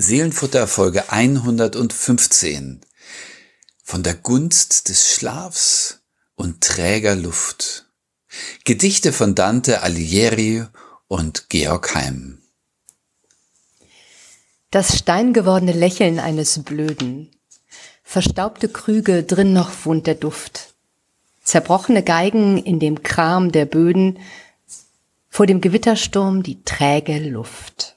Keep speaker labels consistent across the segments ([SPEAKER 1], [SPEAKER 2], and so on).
[SPEAKER 1] Seelenfutter Folge 115. Von der Gunst des Schlafs und träger Luft. Gedichte von Dante Alighieri und Georg Heym.
[SPEAKER 2] Das steingewordene Lächeln eines Blöden. Verstaubte Krüge, drin noch wohnt der Duft. Zerbrochene Geigen in dem Kram der Böden. Vor dem Gewittersturm die träge Luft.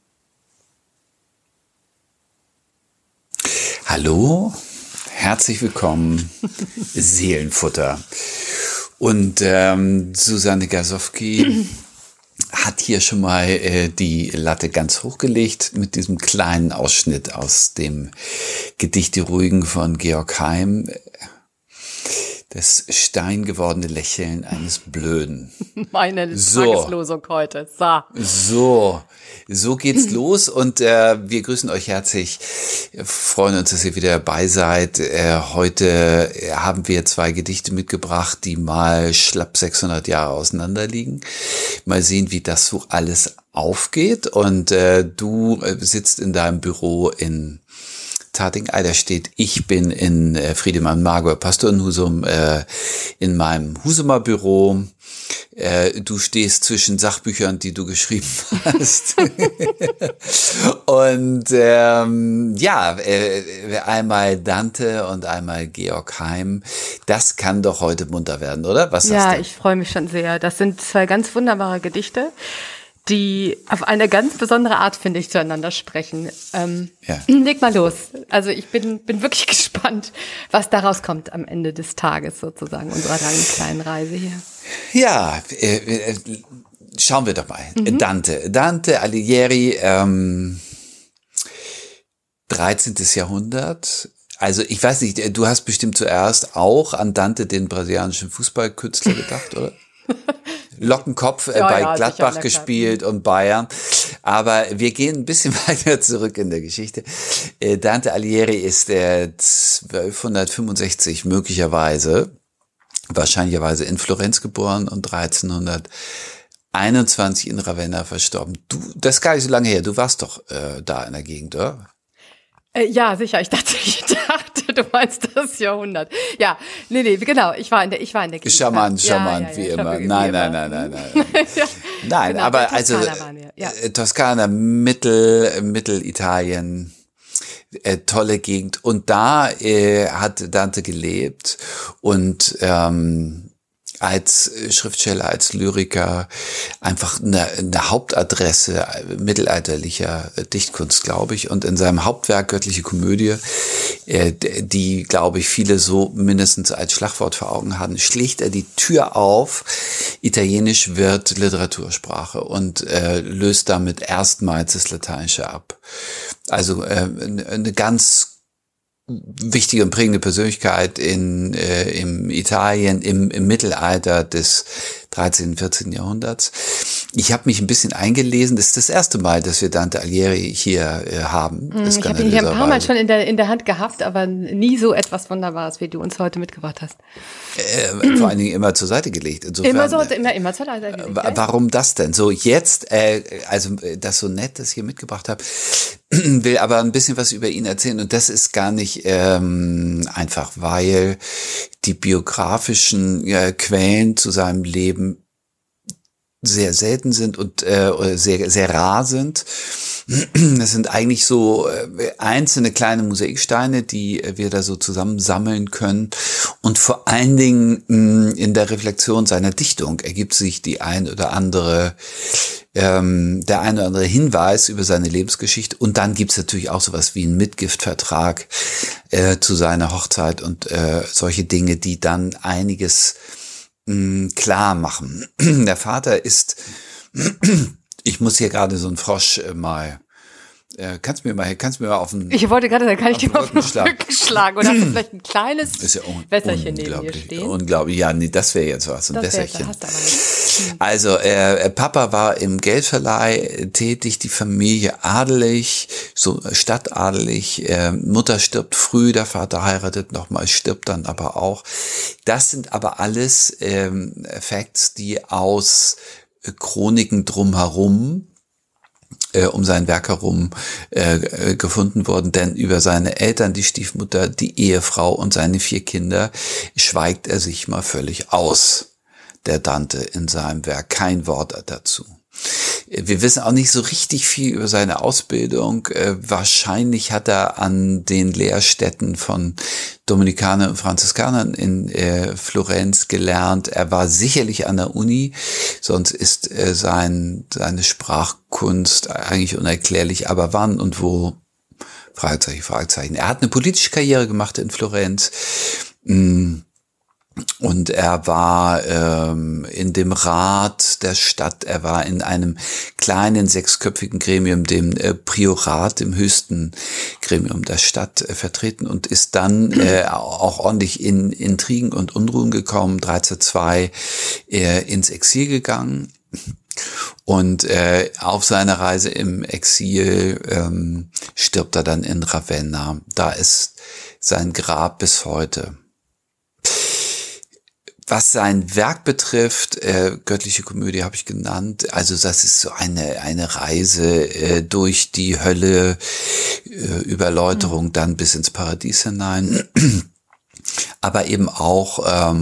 [SPEAKER 1] Hallo, herzlich willkommen, Seelenfutter. Und Susanne Gasowski hat hier schon mal die Latte ganz hochgelegt mit diesem kleinen Ausschnitt aus dem Gedicht Die Ruhigen von Georg Heym. Das steingewordene Lächeln eines Blöden.
[SPEAKER 2] Meine Tageslosung heute.
[SPEAKER 1] So geht's los und wir grüßen euch herzlich. Freuen uns, dass ihr wieder dabei seid. Heute haben wir 2 Gedichte mitgebracht, die mal schlapp 600 Jahre auseinander liegen. Mal sehen, wie das so alles aufgeht. Und du sitzt in deinem Büro in Tating-Eiderstedt. Ich bin in Friedemann-Marburg, Pastor in Husum, in meinem Husumer Büro. Du stehst zwischen Sachbüchern, die du geschrieben hast. Und einmal Dante und einmal Georg Heym. Das kann doch heute munter werden, oder? Was sagst du?
[SPEAKER 2] Ja, ich freue mich schon sehr. Das sind 2 ganz wunderbare Gedichte, die auf eine ganz besondere Art, finde ich, zueinander sprechen. Leg mal los. Also ich bin wirklich gespannt, was daraus kommt am Ende des Tages sozusagen, unserer langen kleinen Reise hier.
[SPEAKER 1] Ja, schauen wir doch mal. Dante Alighieri, 13. Jahrhundert. Also ich weiß nicht, du hast bestimmt zuerst auch an Dante, den brasilianischen Fußballkünstler, gedacht, oder? Lockenkopf bei Gladbach sicher, gespielt und Bayern. Aber wir gehen ein bisschen weiter zurück in der Geschichte. Dante Alighieri ist 1265 wahrscheinlicherweise in Florenz geboren und 1321 in Ravenna verstorben. Das ist gar nicht so lange her. Du warst doch da in der Gegend, oder?
[SPEAKER 2] Ja, sicher. Ich dachte, du meinst das Jahrhundert. Ja, nee, genau. Ich war in der Gegend.
[SPEAKER 1] Charmant, wie immer. Nein.
[SPEAKER 2] Ja,
[SPEAKER 1] Nein,
[SPEAKER 2] genau,
[SPEAKER 1] aber also Toskana, Mittelitalien, tolle Gegend. Und da hat Dante gelebt und als Schriftsteller, als Lyriker einfach eine Hauptadresse mittelalterlicher Dichtkunst, glaube ich. Und in seinem Hauptwerk Göttliche Komödie, die, glaube ich, viele so mindestens als Schlagwort vor Augen hatten, schlägt er die Tür auf. Italienisch wird Literatursprache und löst damit erstmals das Lateinische ab. Also eine ganz wichtige und prägende Persönlichkeit im Italien im Mittelalter des 13., 14. Jahrhunderts. Ich habe mich ein bisschen eingelesen. Das ist das erste Mal, dass wir Dante Alighieri hier haben.
[SPEAKER 2] Ich habe ihn hier ein paar Mal schon in der Hand gehabt, aber nie so etwas Wunderbares, wie du uns heute mitgebracht hast.
[SPEAKER 1] Vor allen Dingen immer zur Seite gelegt. Insofern,
[SPEAKER 2] immer zur Seite gelegt.
[SPEAKER 1] Warum das denn? So jetzt, also das so nett, das ich hier mitgebracht habe, will aber ein bisschen was über ihn erzählen. Und das ist gar nicht einfach, weil die biografischen Quellen zu seinem Leben sehr selten sind und sehr, sehr rar sind. Das sind eigentlich so einzelne kleine Mosaiksteine, die wir da so zusammensammeln können. Und vor allen Dingen in der Reflexion seiner Dichtung ergibt sich der ein oder andere Hinweis über seine Lebensgeschichte. Und dann gibt's natürlich auch sowas wie einen Mitgiftvertrag zu seiner Hochzeit und solche Dinge, die dann einiges klar machen. Der Vater ist, ich muss hier gerade so einen Frosch mal, kannst du mir mal auf den
[SPEAKER 2] Ich wollte gerade sagen, kann ich dir mal auf den Rücken schlagen oder hast du vielleicht ein kleines Wässerchen neben dir stehen?
[SPEAKER 1] Unglaublich, ja, nee, das wäre jetzt was, ein Wässerchen. Also, Papa war im Geldverleih tätig, die Familie adelig, so stadtadelig, Mutter stirbt früh, der Vater heiratet nochmal, stirbt dann aber auch. Das sind aber alles Facts, die aus Chroniken drumherum um sein Werk herum gefunden worden, denn über seine Eltern, die Stiefmutter, die Ehefrau und seine 4 Kinder schweigt er sich mal völlig aus, der Dante in seinem Werk, kein Wort dazu. Wir wissen auch nicht so richtig viel über seine Ausbildung. Wahrscheinlich hat er an den Lehrstätten von Dominikanern und Franziskanern in Florenz gelernt. Er war sicherlich an der Uni, sonst ist seine Sprachkunst eigentlich unerklärlich. Aber wann und wo? Fragezeichen, Fragezeichen. Er hat eine politische Karriere gemacht in Florenz. Und er war in dem Rat der Stadt, er war in einem kleinen 6-köpfigen Gremium, dem Priorat, dem höchsten Gremium der Stadt vertreten und ist dann auch ordentlich in Intrigen und Unruhen gekommen, 1302 ins Exil gegangen. Und auf seiner Reise im Exil stirbt er dann in Ravenna. Da ist sein Grab bis heute. Was sein Werk betrifft, Göttliche Komödie habe ich genannt, also das ist so eine Reise durch die Hölle, über Erläuterung dann bis ins Paradies hinein, aber eben auch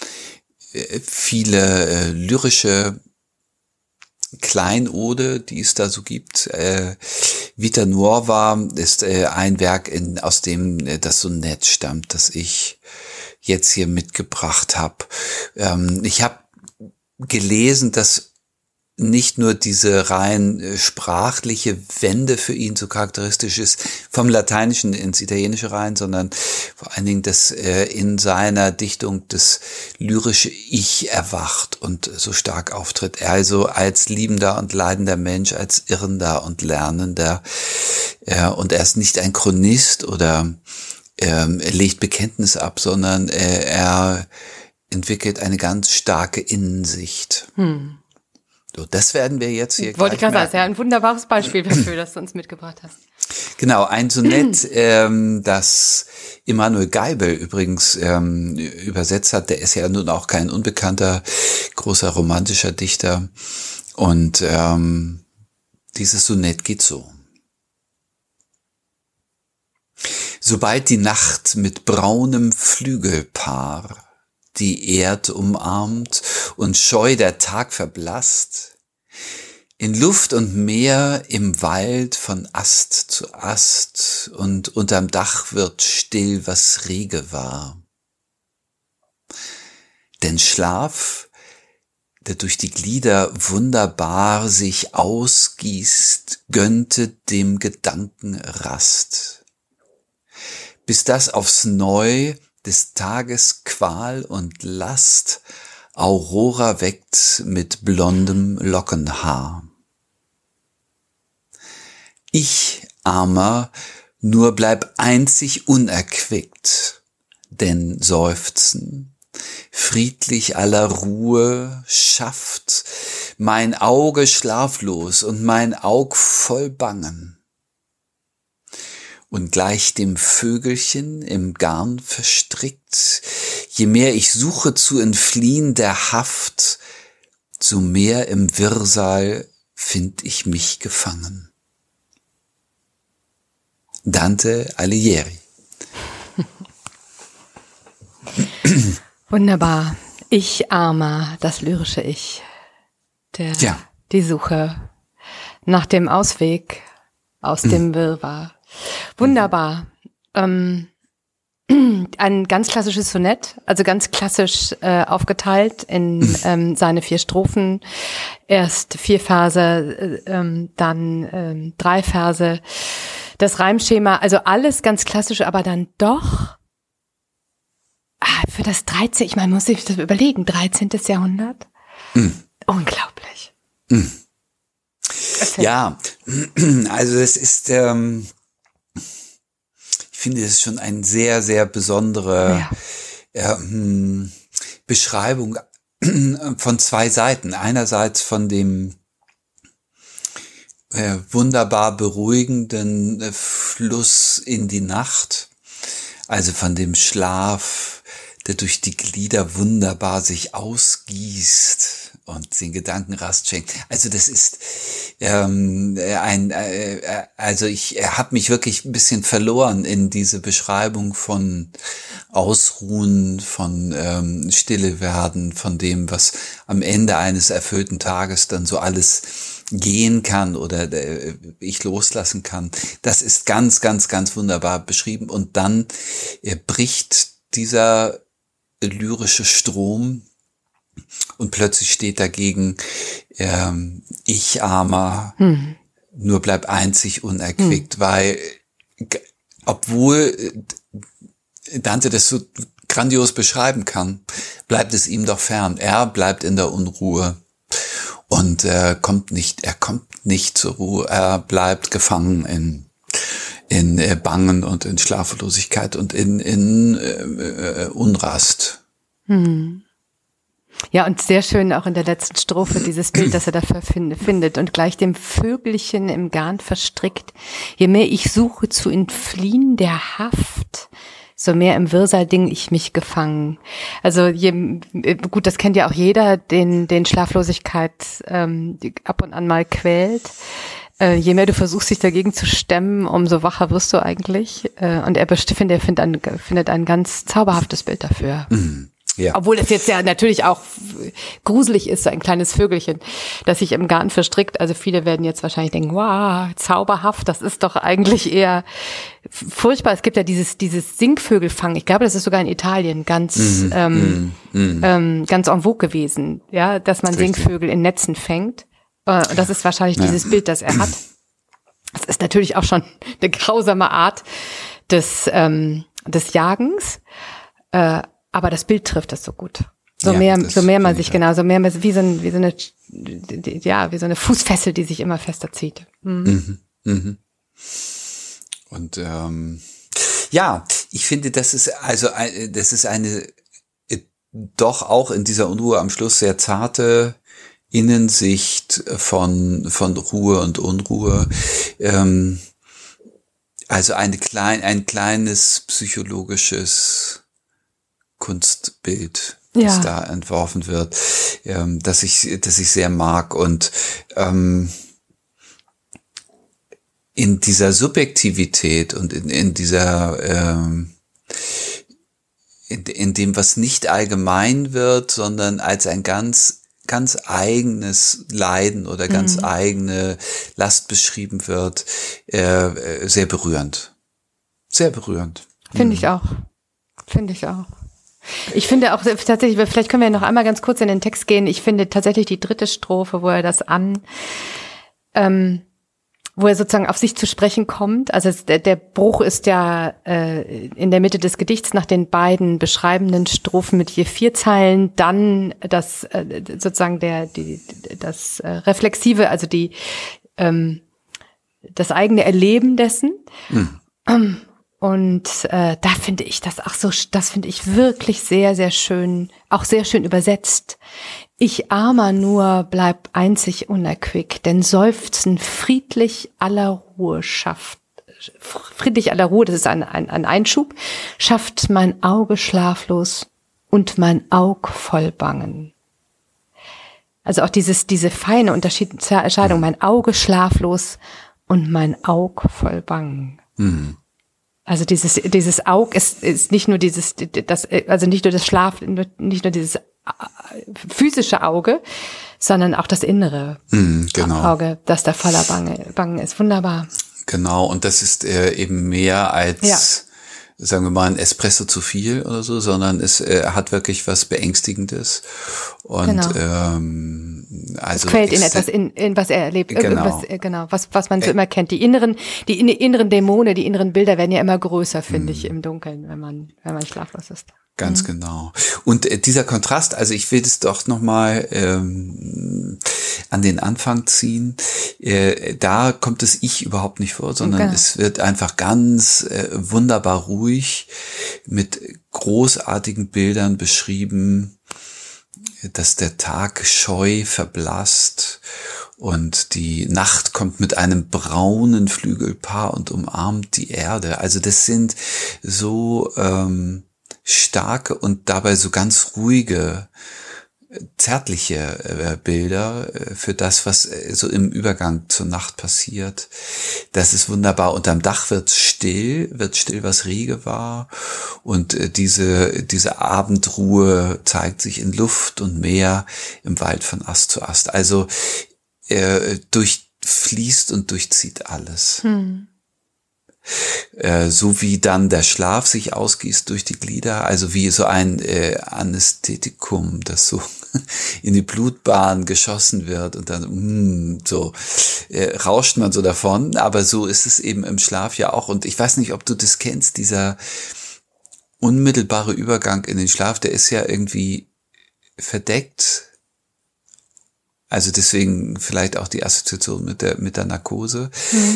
[SPEAKER 1] viele lyrische Kleinode, die es da so gibt. Vita Nuova ist ein Werk, aus dem das Sonett stammt, das ich jetzt hier mitgebracht habe. Ich habe gelesen, dass nicht nur diese rein sprachliche Wende für ihn so charakteristisch ist, vom Lateinischen ins Italienische rein, sondern vor allen Dingen, dass in seiner Dichtung das lyrische Ich erwacht und so stark auftritt. Er also als liebender und leidender Mensch, als irrender und lernender. Und er ist nicht ein Chronist oder er legt Bekenntnisse ab, sondern er entwickelt eine ganz starke Innensicht. So, das werden wir jetzt hier
[SPEAKER 2] Wollte ich gerade sagen, das ist ja ein wunderbares Beispiel dafür, das du uns mitgebracht hast.
[SPEAKER 1] Genau, ein Sonett, das Emanuel Geibel übrigens übersetzt hat. Der ist ja nun auch kein unbekannter, großer romantischer Dichter. Und dieses Sonett geht so. Sobald die Nacht mit braunem Flügelpaar die Erd umarmt und scheu der Tag verblasst, in Luft und Meer, im Wald von Ast zu Ast und unterm Dach wird still, was rege war. Denn Schlaf, der durch die Glieder wunderbar sich ausgießt, gönnte dem Gedanken Rast. Bis das aufs Neu des Tages Qual und Last Aurora weckt mit blondem Lockenhaar. Ich, Armer, nur bleib einzig unerquickt, denn Seufzen, friedlich aller Ruhe, schafft mein Auge schlaflos und mein Aug voll Bangen. Und gleich dem Vögelchen im Garn verstrickt, je mehr ich suche zu entfliehen der Haft, so mehr im Wirrsal find ich mich gefangen. Dante Alighieri.
[SPEAKER 2] Wunderbar. Ich, Armer, das lyrische Ich. Die Suche nach dem Ausweg aus dem Wirrwarr. Wunderbar. Ein ganz klassisches Sonett, also ganz klassisch aufgeteilt in seine 4 Strophen. Erst 4 Verse, dann 3 Verse. Das Reimschema, also alles ganz klassisch, aber dann doch für das 13. Ich meine, muss ich das überlegen, 13. Jahrhundert? Unglaublich.
[SPEAKER 1] Ja, also es ist ich finde, es ist schon eine sehr, sehr besondere Beschreibung von 2 Seiten. Einerseits von dem wunderbar beruhigenden Fluss in die Nacht, also von dem Schlaf, der durch die Glieder wunderbar sich ausgießt und den Gedanken Rast schenkt. Also das ist also ich habe mich wirklich ein bisschen verloren in diese Beschreibung von Ausruhen, von Stille werden, von dem, was am Ende eines erfüllten Tages dann so alles gehen kann oder ich loslassen kann. Das ist ganz, ganz, ganz wunderbar beschrieben. Und dann bricht dieser lyrische Strom und plötzlich steht dagegen ich armer, nur bleib einzig unerquickt, weil obwohl Dante das so grandios beschreiben kann, bleibt es ihm doch fern. Er bleibt in der Unruhe und er kommt nicht zur Ruhe. Er bleibt gefangen in Bangen und in Schlaflosigkeit und in Unrast.
[SPEAKER 2] Ja, und sehr schön auch in der letzten Strophe dieses Bild, das er dafür findet. Und gleich dem Vögelchen im Garn verstrickt, je mehr ich suche zu entfliehen der Haft, so mehr im Wirrsal-Ding ich mich gefangen. Also gut, das kennt ja auch jeder, den Schlaflosigkeit ab und an mal quält. Je mehr du versuchst, dich dagegen zu stemmen, umso wacher wirst du eigentlich. Und er findet ein ganz zauberhaftes Bild dafür.
[SPEAKER 1] Ja.
[SPEAKER 2] Obwohl es jetzt ja natürlich auch gruselig ist, so ein kleines Vögelchen, das sich im Garten verstrickt. Also viele werden jetzt wahrscheinlich denken, wow, zauberhaft, das ist doch eigentlich eher furchtbar. Es gibt ja dieses Singvögelfang. Ich glaube, das ist sogar in Italien ganz en vogue gewesen, ja, dass man Singvögel in Netzen fängt. Und das ist wahrscheinlich dieses Bild, das er hat. Das ist natürlich auch schon eine grausame Art des Jagens. Aber das Bild trifft das so gut. So mehr man wie so eine Fußfessel, die sich immer fester zieht.
[SPEAKER 1] Und ich finde, das ist eine doch auch in dieser Unruhe am Schluss sehr zarte Innensicht von Ruhe und Unruhe. Also ein kleines psychologisches Kunstbild, das da entworfen wird, das ich sehr mag. Und in dieser Subjektivität und in dieser in dem, was nicht allgemein wird, sondern als ein ganz eigenes Leiden oder ganz eigene Last beschrieben wird, sehr berührend. Sehr berührend.
[SPEAKER 2] Finde ich auch. Ich finde auch tatsächlich, vielleicht können wir noch einmal ganz kurz in den Text gehen. Ich finde tatsächlich die dritte Strophe, wo er wo er sozusagen auf sich zu sprechen kommt. Also der Bruch ist ja in der Mitte des Gedichts nach den beiden beschreibenden Strophen mit je 4 Zeilen, dann das sozusagen das Reflexive, also das eigene Erleben dessen. Und da finde ich das finde ich wirklich sehr, sehr schön, auch sehr schön übersetzt. Ich armer nur bleib einzig unerquickt, denn Seufzen friedlich aller Ruhe schafft. Friedlich aller Ruhe, das ist ein Einschub, schafft mein Auge schlaflos und mein Aug voll Bangen. Also auch diese feine Unterscheidung, mein Auge schlaflos und mein Aug voll Bangen. Also dieses Aug ist nicht nur nicht nur das Schlaf, nicht nur dieses physische Auge, sondern auch das innere Auge, das da voller Bangen ist. Wunderbar.
[SPEAKER 1] Genau, und das ist eben mehr als, sagen wir mal, ein Espresso zu viel oder so, sondern es hat wirklich was Beängstigendes. Und also
[SPEAKER 2] es quält in etwas, in was er erlebt, was man so immer kennt. Die inneren Dämonen, die inneren Bilder werden ja immer größer, finde ich, im Dunkeln, wenn man schlaflos ist.
[SPEAKER 1] Ganz genau. Und dieser Kontrast, also ich will das doch nochmal an den Anfang ziehen. Da kommt das Ich überhaupt nicht vor, sondern es wird einfach ganz wunderbar ruhig mit großartigen Bildern beschrieben, dass der Tag scheu verblasst und die Nacht kommt mit einem braunen Flügelpaar und umarmt die Erde. Also das sind so starke und dabei so ganz ruhige, zärtliche Bilder für das, was so im Übergang zur Nacht passiert. Das ist wunderbar. Unterm Dach wird still, was rege war. Und diese Abendruhe zeigt sich in Luft und Meer im Wald von Ast zu Ast. Also durchfließt und durchzieht alles. So wie dann der Schlaf sich ausgießt durch die Glieder, also wie so ein Anästhetikum, das so in die Blutbahn geschossen wird und dann rauscht man so davon, aber so ist es eben im Schlaf ja auch. Und ich weiß nicht, ob du das kennst, dieser unmittelbare Übergang in den Schlaf, der ist ja irgendwie verdeckt. Also deswegen vielleicht auch die Assoziation mit der Narkose.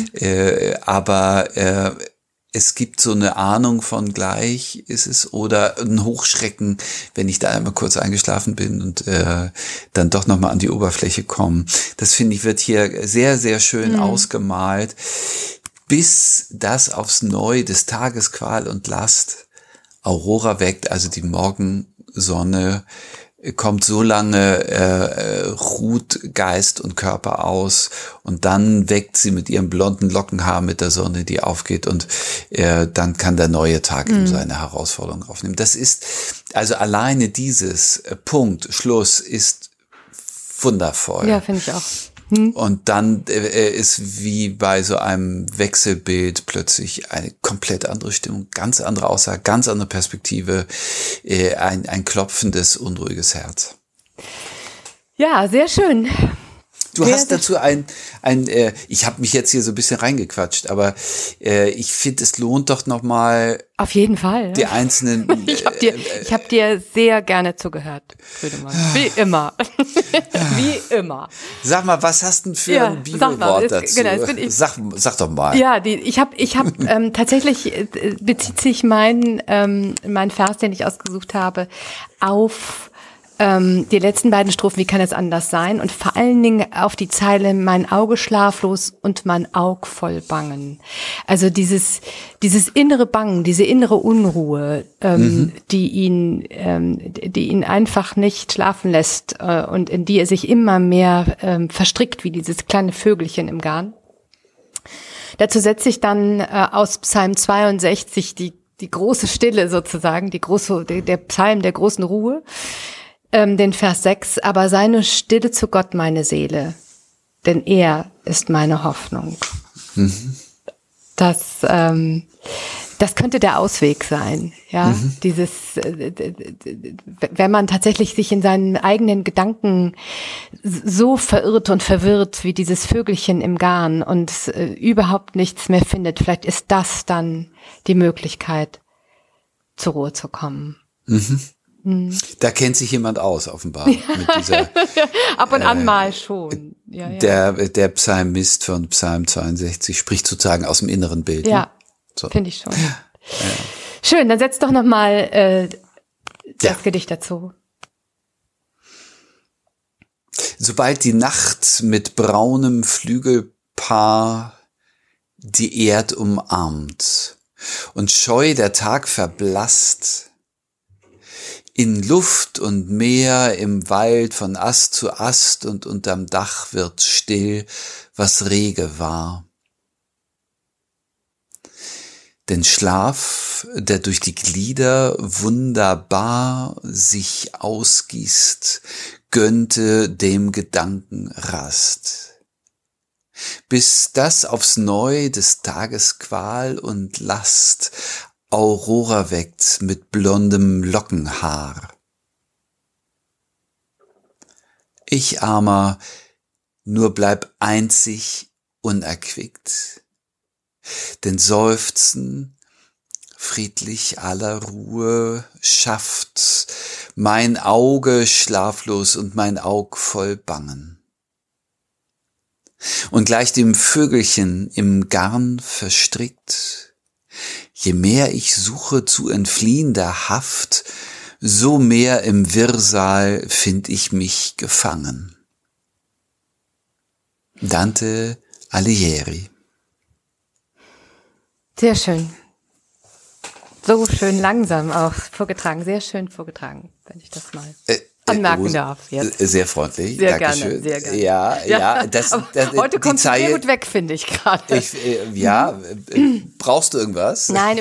[SPEAKER 1] Aber es gibt so eine Ahnung von gleich ist es oder ein Hochschrecken, wenn ich da einmal kurz eingeschlafen bin und dann doch nochmal an die Oberfläche komme. Das finde ich wird hier sehr, sehr schön ausgemalt, bis das aufs Neue des Tages Qual und Last Aurora weckt, also die Morgensonne kommt so lange, ruht Geist und Körper aus und dann weckt sie mit ihrem blonden Lockenhaar mit der Sonne, die aufgeht und dann kann der neue Tag eben seine Herausforderung aufnehmen. Das ist, also alleine dieses Punkt, Schluss ist wundervoll.
[SPEAKER 2] Ja, finde ich auch.
[SPEAKER 1] Und dann ist wie bei so einem Wechselbild plötzlich eine komplett andere Stimmung, ganz andere Aussage, ganz andere Perspektive, ein klopfendes, unruhiges Herz.
[SPEAKER 2] Ja, sehr schön.
[SPEAKER 1] Du hast dazu ich habe mich jetzt hier so ein bisschen reingequatscht, aber ich finde, es lohnt doch nochmal.
[SPEAKER 2] Auf jeden Fall.
[SPEAKER 1] Die einzelnen.
[SPEAKER 2] Ich hab dir sehr gerne zugehört, Friedemann. Wie immer. Wie immer.
[SPEAKER 1] Sag mal, was hast du denn für ein Bibelwort dazu?
[SPEAKER 2] Genau,
[SPEAKER 1] sag doch mal.
[SPEAKER 2] Ja, ich hab tatsächlich bezieht sich mein Vers, den ich ausgesucht habe, auf die letzten beiden Strophen, wie kann es anders sein? Und vor allen Dingen auf die Zeile, mein Auge schlaflos und mein Aug voll Bangen. Also dieses innere Bangen, diese innere Unruhe, die ihn einfach nicht schlafen lässt und in die er sich immer mehr verstrickt, wie dieses kleine Vögelchen im Garn. Dazu setze ich dann aus Psalm 62 die große Stille sozusagen, der Psalm der großen Ruhe. Den Vers 6, aber sei nur stille zu Gott, meine Seele, denn er ist meine Hoffnung. Das könnte der Ausweg sein, ja, dieses, wenn man tatsächlich sich in seinen eigenen Gedanken so verirrt und verwirrt wie dieses Vögelchen im Garn und überhaupt nichts mehr findet, vielleicht ist das dann die Möglichkeit, zur Ruhe zu kommen.
[SPEAKER 1] Da kennt sich jemand aus, offenbar. Mit dieser,
[SPEAKER 2] ab und an mal schon. Ja.
[SPEAKER 1] Der Psalmist von Psalm 62 spricht sozusagen aus dem inneren Bild.
[SPEAKER 2] Ja, so. Finde ich schon. Ja. Schön, dann setz doch noch mal das Gedicht dazu.
[SPEAKER 1] Sobald die Nacht mit braunem Flügelpaar die Erd umarmt und scheu der Tag verblasst, in Luft und Meer, im Wald von Ast zu Ast und unterm Dach wird still, was rege war. Denn Schlaf, der durch die Glieder wunderbar sich ausgießt, gönnte dem Gedanken Rast. Bis das aufs Neu des Tages Qual und Last Aurora weckt mit blondem Lockenhaar. Ich, Armer, nur bleib einzig unerquickt, denn Seufzen, friedlich aller Ruhe, schafft mein Auge schlaflos und mein Aug voll Bangen. Und gleich dem Vögelchen im Garn verstrickt, je mehr ich suche zu entfliehen der Haft, so mehr im Wirrsal find ich mich gefangen. Dante Alighieri.
[SPEAKER 2] Sehr schön. so schön langsam auch vorgetragen, sehr schön vorgetragen, wenn ich das mal anmerken darf jetzt.
[SPEAKER 1] Sehr freundlich,
[SPEAKER 2] sehr
[SPEAKER 1] Dankeschön.
[SPEAKER 2] Gerne, sehr gerne.
[SPEAKER 1] Ja,
[SPEAKER 2] heute kommt es sehr gut weg, finde ich gerade.
[SPEAKER 1] Brauchst du irgendwas?
[SPEAKER 2] Nein,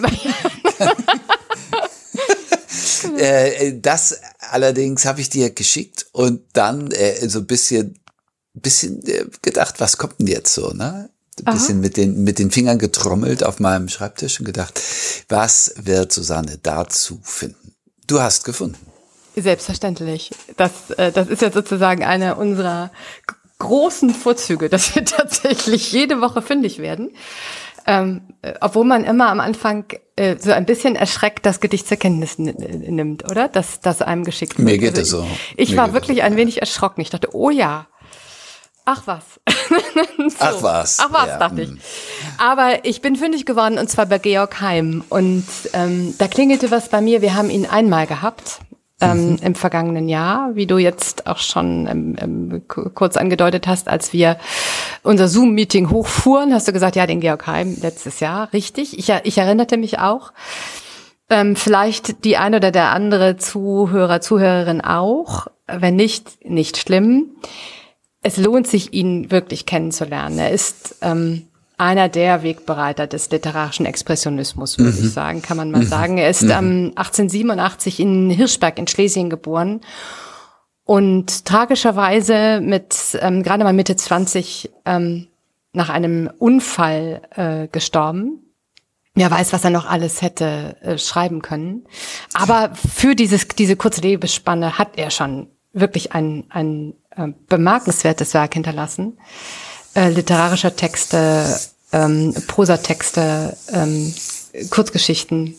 [SPEAKER 1] das allerdings habe ich dir geschickt und dann so ein bisschen gedacht, was kommt denn jetzt so, ne? Ein bisschen mit den Fingern getrommelt auf meinem Schreibtisch und gedacht, was wird Susanne dazu finden? Du hast gefunden.
[SPEAKER 2] Selbstverständlich. Das ist ja sozusagen einer unserer großen Vorzüge, dass wir tatsächlich jede Woche fündig werden. Obwohl man immer am Anfang so ein bisschen erschreckt das Gedicht zur Kenntnis nimmt, oder? Das einem geschickt wird.
[SPEAKER 1] Mir geht es so.
[SPEAKER 2] Ich war wirklich ein wenig erschrocken. Ich dachte, oh ja, ach was. So.
[SPEAKER 1] Ach was, ja.
[SPEAKER 2] Dachte ich. Aber ich bin fündig geworden, und zwar bei Georg Heim. Und da klingelte was bei mir. Wir haben ihn einmal gehabt. Im vergangenen Jahr, wie du jetzt auch schon kurz angedeutet hast, als wir unser Zoom-Meeting hochfuhren, hast du gesagt, ja, den Georg Heim letztes Jahr, richtig. Ich erinnerte mich auch. Vielleicht die eine oder der andere Zuhörerin auch. Wenn nicht schlimm. Es lohnt sich, ihn wirklich kennenzulernen. Er ist einer der Wegbereiter des literarischen Expressionismus, würde ich sagen, kann man mal sagen. Er ist 1887 in Hirschberg in Schlesien geboren und tragischerweise mit gerade mal Mitte 20 nach einem Unfall gestorben. Wer weiß, was er noch alles hätte schreiben können. Aber für diese kurze Lebensspanne hat er schon wirklich ein bemerkenswertes Werk hinterlassen. Literarischer Texte, Prosatexte, Kurzgeschichten.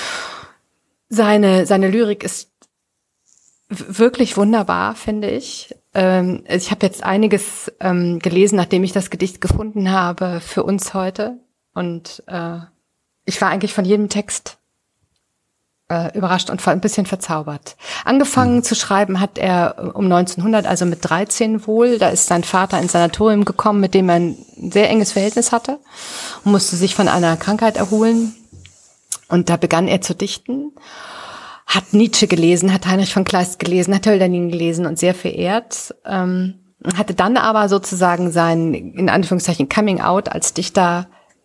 [SPEAKER 2] Seine Lyrik ist wirklich wunderbar, finde ich. Ich habe jetzt einiges gelesen, nachdem ich das Gedicht gefunden habe für uns heute. Und ich war eigentlich von jedem Text überrascht und ein bisschen verzaubert. Angefangen zu schreiben hat er um 1900, also mit 13 wohl. Da ist sein Vater ins Sanatorium gekommen, mit dem er ein sehr enges Verhältnis hatte und musste sich von einer Krankheit erholen. Und da begann er zu dichten, hat Nietzsche gelesen, hat Heinrich von Kleist gelesen, hat Hölderlin gelesen und sehr verehrt. Hatte dann aber sozusagen sein, in Anführungszeichen, Coming Out als Dichter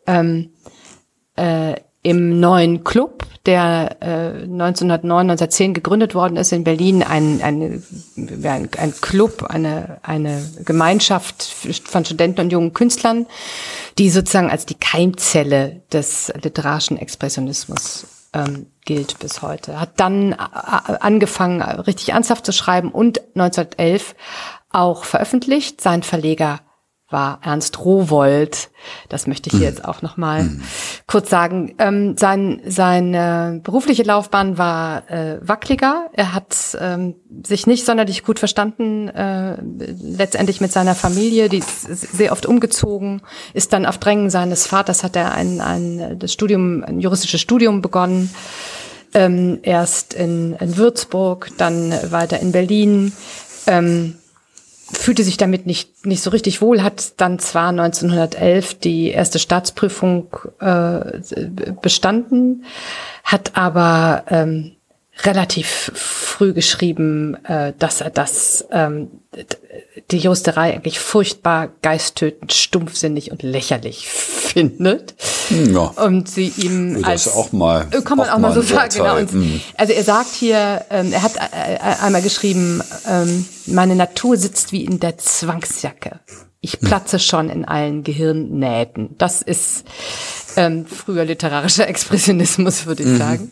[SPEAKER 2] im neuen Club, der 1909, 1910 gegründet worden ist in Berlin, ein Club, eine Gemeinschaft von Studenten und jungen Künstlern, die sozusagen als die Keimzelle des literarischen Expressionismus gilt bis heute. Hat dann angefangen, richtig ernsthaft zu schreiben und 1911 auch veröffentlicht. Sein Verleger war Ernst Rowohlt. Das möchte ich hier jetzt auch noch mal kurz sagen. Seine berufliche Laufbahn war wackeliger. Er hat sich nicht sonderlich gut verstanden, letztendlich mit seiner Familie. Die ist sehr oft umgezogen, ist dann auf Drängen seines Vaters, hat er ein juristisches Studium begonnen. Erst in Würzburg, dann weiter in Berlin. Fühlte sich damit nicht so richtig wohl, hat dann zwar 1911 die erste Staatsprüfung bestanden, hat aber relativ früh geschrieben, dass er die Juristerei eigentlich furchtbar geisttötend, stumpfsinnig und lächerlich findet.
[SPEAKER 1] Ja.
[SPEAKER 2] Und sie ihm
[SPEAKER 1] das auch mal,
[SPEAKER 2] kann man auch mal so sagen, genau. Und, also er sagt hier, er hat einmal geschrieben, meine Natur sitzt wie in der Zwangsjacke. Ich platze schon in allen Gehirnnähten. Das ist früher literarischer Expressionismus, würde ich sagen.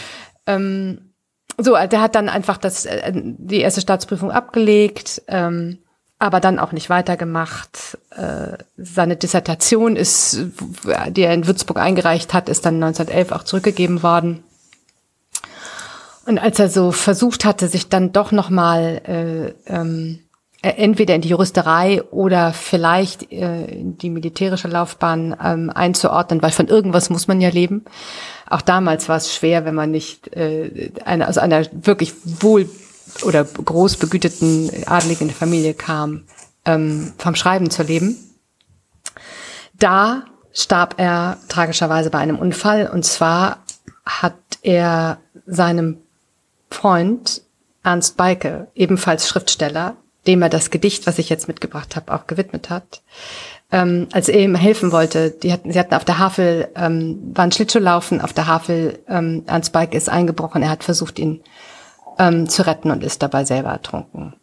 [SPEAKER 2] So, der hat dann einfach die erste Staatsprüfung abgelegt, aber dann auch nicht weitergemacht. Seine Dissertation die er in Würzburg eingereicht hat, ist dann 1911 auch zurückgegeben worden. Und als er so versucht hatte, sich dann doch nochmal entweder in die Juristerei oder vielleicht in die militärische Laufbahn einzuordnen, weil von irgendwas muss man ja leben. Auch damals war es schwer, wenn man nicht aus einer wirklich wohl- oder groß begüterten adeligen Familie kam, vom Schreiben zu leben. Da starb er tragischerweise bei einem Unfall, und zwar hat er seinem Freund Ernst Beike, ebenfalls Schriftsteller, dem er das Gedicht, was ich jetzt mitgebracht habe, auch gewidmet hat, als er ihm helfen wollte. Sie hatten auf der Havel, waren Schlittschuhlaufen auf der Havel, Ernst Beike ist eingebrochen, er hat versucht, ihn zu retten und ist dabei selber ertrunken.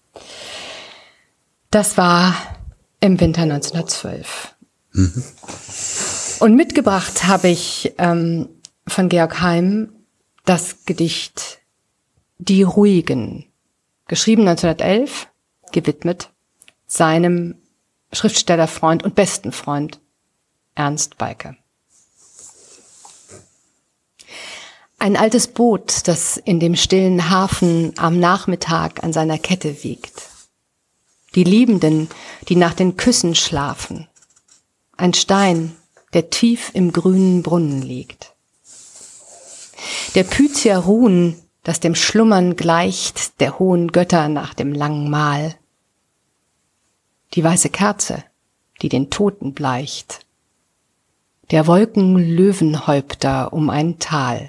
[SPEAKER 2] Das war im Winter 1912. Mhm. Und mitgebracht habe ich von Georg Heym das Gedicht Die Ruhigen, geschrieben 1911, gewidmet seinem Schriftstellerfreund und besten Freund Ernst Beike. Ein altes Boot, das in dem stillen Hafen am Nachmittag an seiner Kette wiegt. Die Liebenden, die nach den Küssen schlafen. Ein Stein, der tief im grünen Brunnen liegt. Der Pythia Ruhen, das dem Schlummern gleicht, der hohen Götter nach dem langen Mahl. Die weiße Kerze, die den Toten bleicht. Der Wolken Löwenhäupter um ein Tal.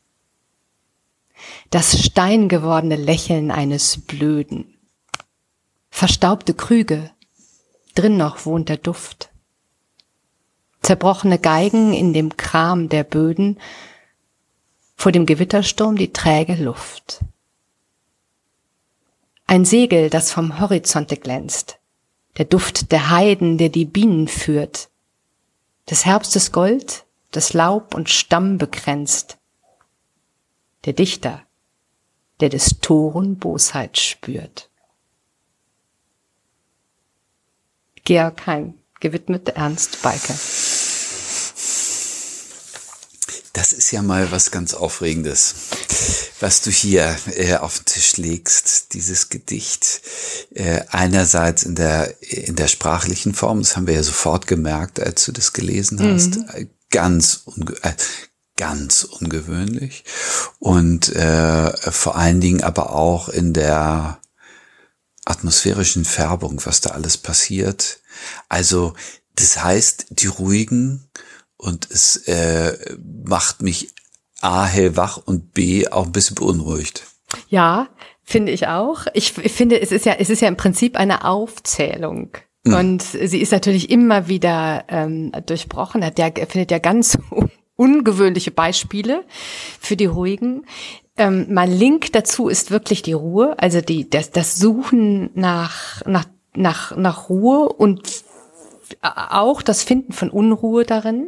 [SPEAKER 2] Das steingewordene Lächeln eines Blöden. Verstaubte Krüge, drin noch wohnt der Duft. Zerbrochene Geigen in dem Kram der Böden, vor dem Gewittersturm die träge Luft. Ein Segel, das vom Horizonte glänzt, der Duft der Heiden, der die Bienen führt, des Herbstes Gold, das Laub und Stamm bekränzt, der Dichter, der des Toren Bosheit spürt. Georg Heym, gewidmet Ernst Beike.
[SPEAKER 1] Das ist ja mal was ganz Aufregendes, was du hier auf den Tisch legst, dieses Gedicht. Einerseits in der sprachlichen Form, das haben wir ja sofort gemerkt, als du das gelesen hast, ganz ungewöhnlich. Und vor allen Dingen aber auch in der atmosphärischen Färbung, was da alles passiert. Also das heißt, die Ruhigen, und es macht mich A, hellwach und B, auch ein bisschen beunruhigt.
[SPEAKER 2] Ja, finde ich auch. Ich finde, es ist ja im Prinzip eine Aufzählung. Und sie ist natürlich immer wieder durchbrochen. Er findet ja ganz ungewöhnliche Beispiele für die Ruhigen. Mein Link dazu ist wirklich die Ruhe, also das Suchen nach Ruhe und auch das Finden von Unruhe darin.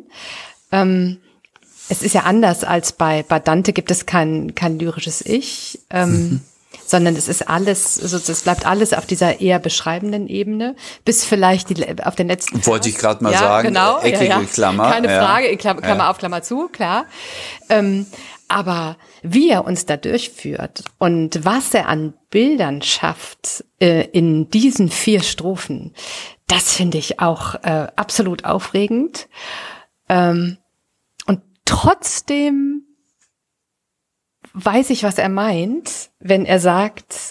[SPEAKER 2] Es ist ja anders als bei Dante, gibt es kein lyrisches Ich, sondern es ist alles, also es bleibt alles auf dieser eher beschreibenden Ebene, bis vielleicht auf den letzten
[SPEAKER 1] Wollte ich gerade mal sagen,
[SPEAKER 2] genau,
[SPEAKER 1] eckige Klammer.
[SPEAKER 2] Keine Frage, Klammer auf, Klammer zu, klar. Aber wie er uns da durchführt und was er an Bildern schafft in diesen 4 Strophen, das finde ich auch absolut aufregend. Und trotzdem weiß ich, was er meint, wenn er sagt,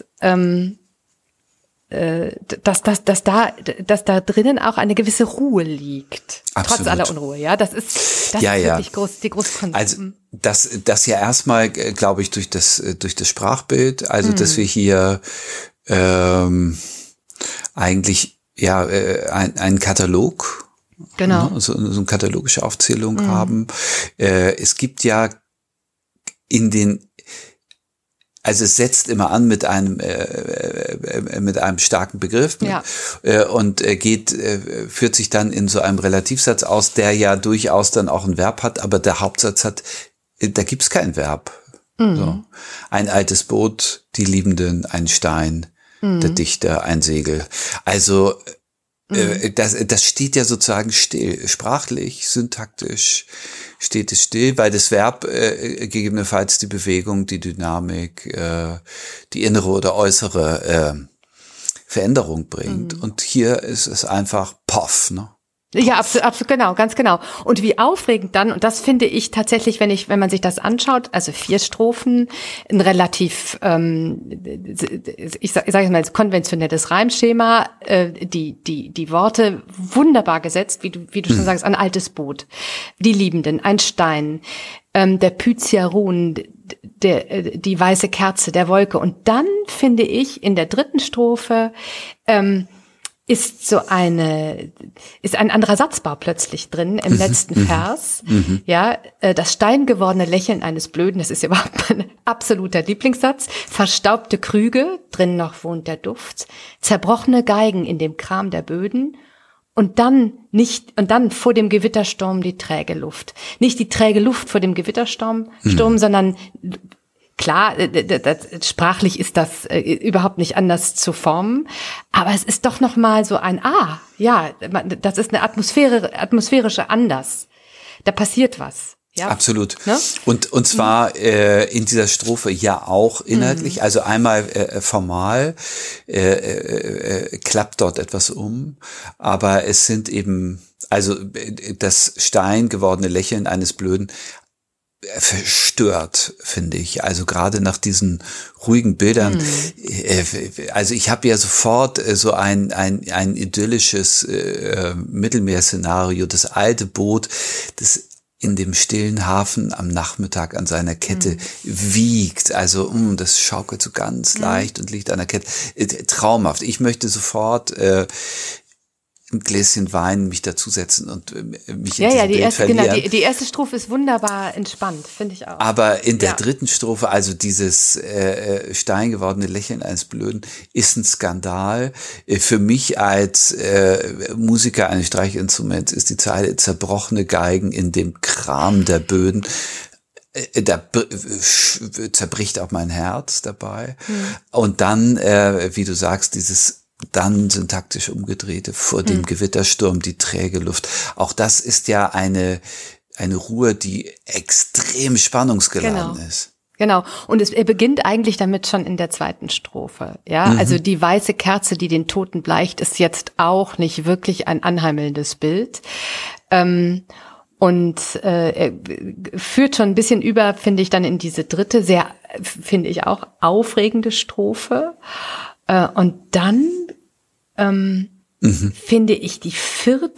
[SPEAKER 2] dass da drinnen auch eine gewisse Ruhe liegt. Absolut. Trotz aller Unruhe, ja. Das ist wirklich die große Konsequenz.
[SPEAKER 1] Also das ja erstmal, glaube ich, durch das Sprachbild, also dass wir hier eigentlich einen Katalog,
[SPEAKER 2] genau,
[SPEAKER 1] so eine katalogische Aufzählung haben. Es gibt ja also es setzt immer an mit einem starken Begriff,
[SPEAKER 2] ja,
[SPEAKER 1] und führt sich dann in so einem Relativsatz aus, der ja durchaus dann auch ein Verb hat, aber der Hauptsatz da gibt's kein Verb. So. Ein altes Boot, die Liebenden, ein Stein, der Dichter, ein Segel. Also das steht ja sozusagen still, sprachlich, syntaktisch steht es still, weil das Verb gegebenenfalls die Bewegung, die Dynamik, die innere oder äußere Veränderung bringt. Und hier ist es einfach poff, ne?
[SPEAKER 2] Ja, absolut, genau, ganz genau. Und wie aufregend dann, und das finde ich tatsächlich, wenn man sich das anschaut, also 4 Strophen, ein relativ, ich sag mal, konventionelles Reimschema, die Worte wunderbar gesetzt, wie du schon sagst, ein altes Boot, die Liebenden, ein Stein, der Pythiarun, die weiße Kerze der Wolke. Und dann finde ich in der 3. Strophe, ist ein anderer Satzbau plötzlich drin im letzten Vers. Ja, das steingewordene Lächeln eines Blöden, das ist ja überhaupt mein absoluter Lieblingssatz. Verstaubte Krüge, drin noch wohnt der Duft. Zerbrochene Geigen in dem Kram der Böden. Und dann vor dem Gewittersturm die träge Luft. Nicht die träge Luft vor dem Gewittersturm, sondern klar, sprachlich ist das überhaupt nicht anders zu formen, aber es ist doch noch mal so das ist eine atmosphärische Anders. Da passiert was. Ja.
[SPEAKER 1] Absolut. Ne? Und zwar in dieser Strophe ja auch inhaltlich, also einmal formal klappt dort etwas um, aber es sind eben, also das steingewordene Lächeln eines Blöden verstört, finde ich. Also gerade nach diesen ruhigen Bildern. Also ich habe ja sofort so ein idyllisches Mittelmeerszenario, das alte Boot, das in dem stillen Hafen am Nachmittag an seiner Kette wiegt. Also das schaukelt so ganz leicht und liegt an der Kette. Traumhaft. Ich möchte sofort ein Gläschen Wein mich dazusetzen und mich in diesem Bild verlieren.
[SPEAKER 2] Genau, die erste Strophe ist wunderbar entspannt, finde ich auch.
[SPEAKER 1] Aber in der 3. Strophe, also dieses steingewordene Lächeln eines Blöden, ist ein Skandal. Für mich als Musiker eines Streichinstruments ist die Zeile zerbrochene Geigen in dem Kram der Böden. Da zerbricht auch mein Herz dabei. Und dann, wie du sagst, dieses dann syntaktisch umgedrehte, vor dem Gewittersturm die träge Luft. Auch das ist ja eine Ruhe, die extrem spannungsgeladen ist.
[SPEAKER 2] Genau. Und er beginnt eigentlich damit schon in der 2. Strophe. Ja, also die weiße Kerze, die den Toten bleicht, ist jetzt auch nicht wirklich ein anheimelndes Bild. Und er führt schon ein bisschen über, finde ich, dann in diese 3., sehr, finde ich auch, aufregende Strophe. Und dann finde ich die 4.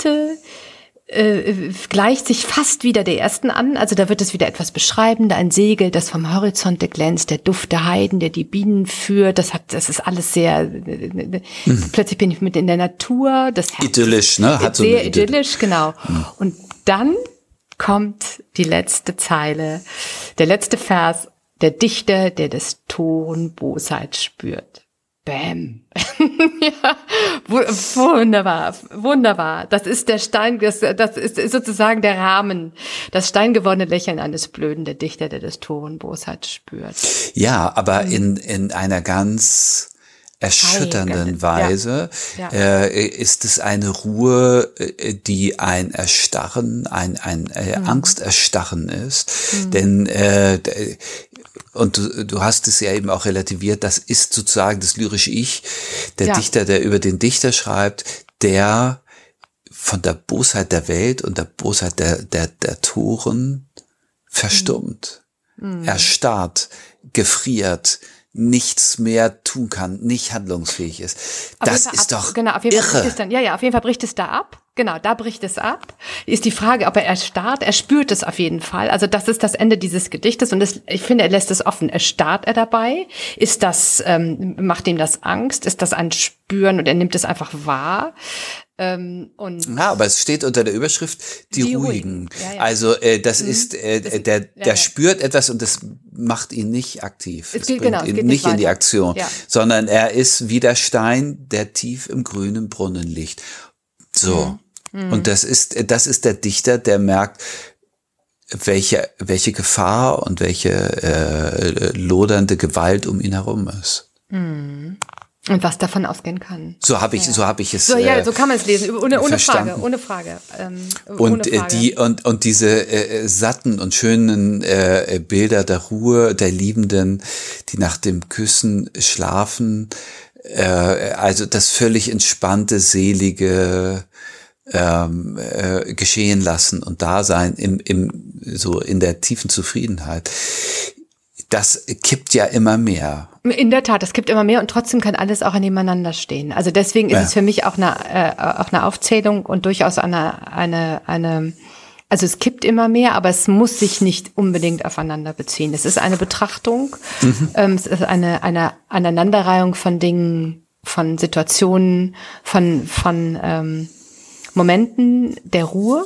[SPEAKER 2] gleicht sich fast wieder der 1. an. Also da wird es wieder etwas beschreibender, ein Segel, das vom Horizonte glänzt, der Duft der Heiden, der die Bienen führt. Das ist alles sehr, plötzlich bin ich mit in der Natur. Das Herz
[SPEAKER 1] idyllisch, ne?
[SPEAKER 2] Hat sehr so idyllisch, genau. Und dann kommt die letzte Zeile, der letzte Vers, der Dichter, der des Toren Bosheit spürt. Bäm. Ja, wunderbar, wunderbar. Das ist der Stein, das ist sozusagen der Rahmen, das steingewordene Lächeln eines Blöden, der Dichter, der des Toren Bosheit spürt.
[SPEAKER 1] Ja, aber in einer ganz erschütternden Weise ist es eine Ruhe, die ein Erstarren, ein Angsterstarren ist. Denn und du hast es ja eben auch relativiert, das ist sozusagen das lyrische Ich, der Dichter, der über den Dichter schreibt, der von der Bosheit der Welt und der Bosheit der Toren verstummt, erstarrt, gefriert, nichts mehr tun kann, nicht handlungsfähig ist. Das ist doch irre.
[SPEAKER 2] Auf jeden Fall bricht es da ab. Genau, da bricht es ab. Ist die Frage, ob er erstarrt. Er spürt es auf jeden Fall. Also das ist das Ende dieses Gedichtes und ich finde, er lässt es offen. Erstarrt er dabei? Ist das, macht ihm das Angst? Ist das ein Spüren und er nimmt es einfach wahr?
[SPEAKER 1] Aber es steht unter der Überschrift die Ruhigen. Ja. Also das ist der spürt etwas und das macht ihn nicht aktiv. Es bringt ihn nicht in die Aktion, sondern er ist wie der Stein, der tief im grünen Brunnen liegt. So. Und das ist der Dichter, der merkt, welche Gefahr und welche lodernde Gewalt um ihn herum ist.
[SPEAKER 2] Und was davon ausgehen kann.
[SPEAKER 1] So habe ich es.
[SPEAKER 2] So kann man es lesen, ohne Frage.
[SPEAKER 1] Und diese satten und schönen Bilder der Ruhe, der Liebenden, die nach dem Küssen schlafen, also das völlig entspannte, selige, geschehen lassen und da sein so in der tiefen Zufriedenheit. Das kippt ja immer mehr.
[SPEAKER 2] In der Tat, es kippt immer mehr und trotzdem kann alles auch nebeneinander stehen. Also deswegen ist es für mich auch eine Aufzählung und durchaus eine also es kippt immer mehr, aber es muss sich nicht unbedingt aufeinander beziehen. Es ist eine Betrachtung, es ist eine Aneinanderreihung von Dingen, von Situationen, von Momenten der Ruhe,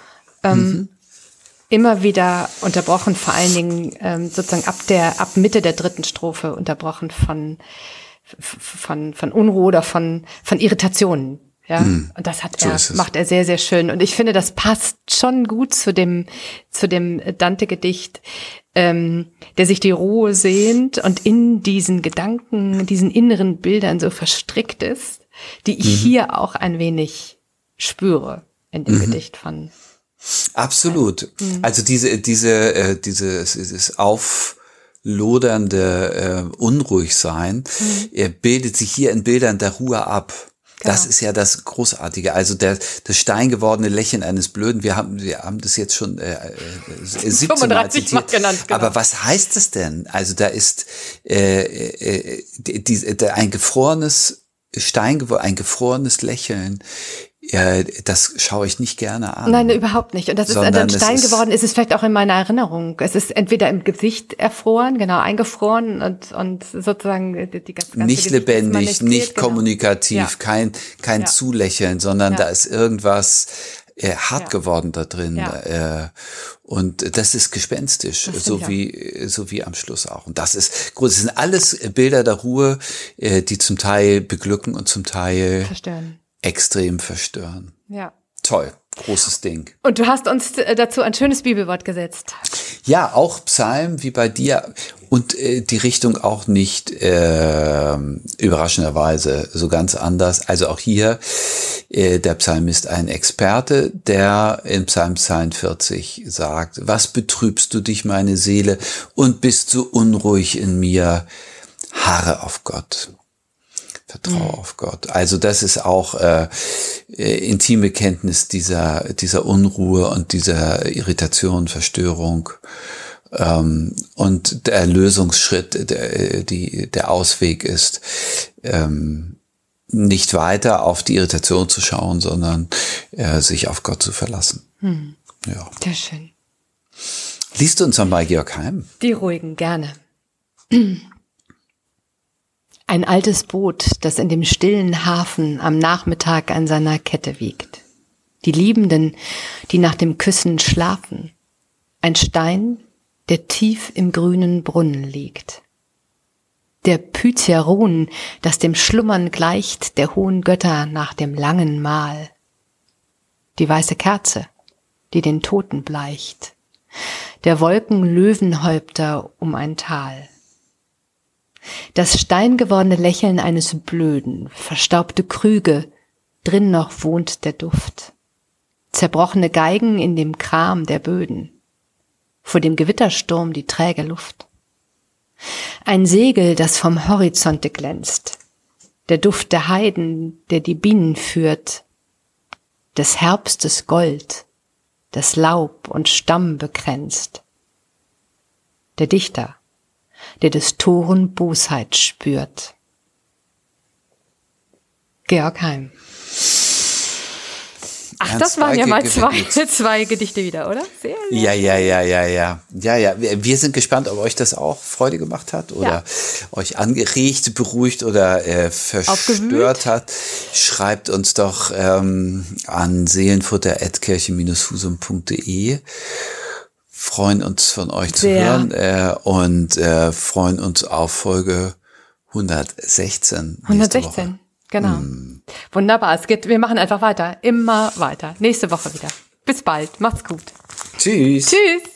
[SPEAKER 2] immer wieder unterbrochen, vor allen Dingen sozusagen ab Mitte der dritten Strophe unterbrochen von Unruhe oder von Irritationen. Ja, und das macht er sehr, sehr schön. Und ich finde, das passt schon gut zu dem Dante-Gedicht, der sich die Ruhe sehnt und in diesen Gedanken, diesen inneren Bildern so verstrickt ist, die ich hier auch ein wenig spüre in dem Gedicht von.
[SPEAKER 1] Absolut. Also dieses auflodernde Unruhigsein bildet sich hier in Bildern der Ruhe ab. Genau. Das ist ja das Großartige. Also das steingewordene Lächeln eines Blöden. Wir haben das jetzt schon 17 Mal zitiert. Genannt, genau. Aber was heißt es denn? Also da ist ein gefrorenes Lächeln. Ja, das schaue ich nicht gerne an.
[SPEAKER 2] Nein, überhaupt nicht. Und das ist dann Stein geworden, ist es vielleicht auch in meiner Erinnerung. Es ist entweder im Gesicht erfroren, genau, eingefroren und sozusagen die ganze
[SPEAKER 1] nicht lebendig, nicht kommunikativ, kein Zulächeln, sondern da ist irgendwas hart geworden da drin. Ja. Und das ist gespenstisch, so wie am Schluss auch. Und das ist groß. Das sind alles Bilder der Ruhe, die zum Teil beglücken und zum Teil extrem verstören. Ja. Toll. Großes Ding.
[SPEAKER 2] Und du hast uns dazu ein schönes Bibelwort gesetzt.
[SPEAKER 1] Ja, auch Psalm wie bei dir und die Richtung auch nicht überraschenderweise so ganz anders. Also auch hier der Psalmist ein Experte, der in Psalm 42 sagt: Was betrübst du dich, meine Seele, und bist so unruhig in mir? Harre auf Gott. Vertraue auf Gott. Also das ist auch intime Kenntnis dieser Unruhe und dieser Irritation, Verstörung und der Erlösungsschritt, der Ausweg ist, nicht weiter auf die Irritation zu schauen, sondern sich auf Gott zu verlassen. Ja.
[SPEAKER 2] Sehr schön.
[SPEAKER 1] Liest du uns nochmal Georg Heim?
[SPEAKER 2] Die Ruhigen, gerne. Ein altes Boot, das in dem stillen Hafen am Nachmittag an seiner Kette wiegt. Die Liebenden, die nach dem Küssen schlafen. Ein Stein, der tief im grünen Brunnen liegt. Der Pythiaron, das dem Schlummern gleicht, der hohen Götter nach dem langen Mahl. Die weiße Kerze, die den Toten bleicht. Der Wolken Löwenhäupter um ein Tal. Das steingewordene Lächeln eines Blöden, verstaubte Krüge, drin noch wohnt der Duft. Zerbrochene Geigen in dem Kram der Böden, vor dem Gewittersturm die träge Luft. Ein Segel, das vom Horizonte glänzt, der Duft der Heiden, der die Bienen führt, des Herbstes Gold, das Laub und Stamm bekränzt. Der Dichter, der des Toren Bosheit spürt. Georg Heim. Ach, das waren ja mal zwei Gedichte wieder, oder? Sehr,
[SPEAKER 1] sehr Ja. Wir sind gespannt, ob euch das auch Freude gemacht hat oder euch angeregt, beruhigt oder verstört hat. Schreibt uns doch an seelenfutter@kirche-husum.de. Freuen uns von euch zu hören und freuen uns auf Folge 116.
[SPEAKER 2] 116, genau. Wunderbar, wir machen einfach weiter, immer weiter. Nächste Woche wieder. Bis bald, macht's gut.
[SPEAKER 1] Tschüss.
[SPEAKER 2] Tschüss.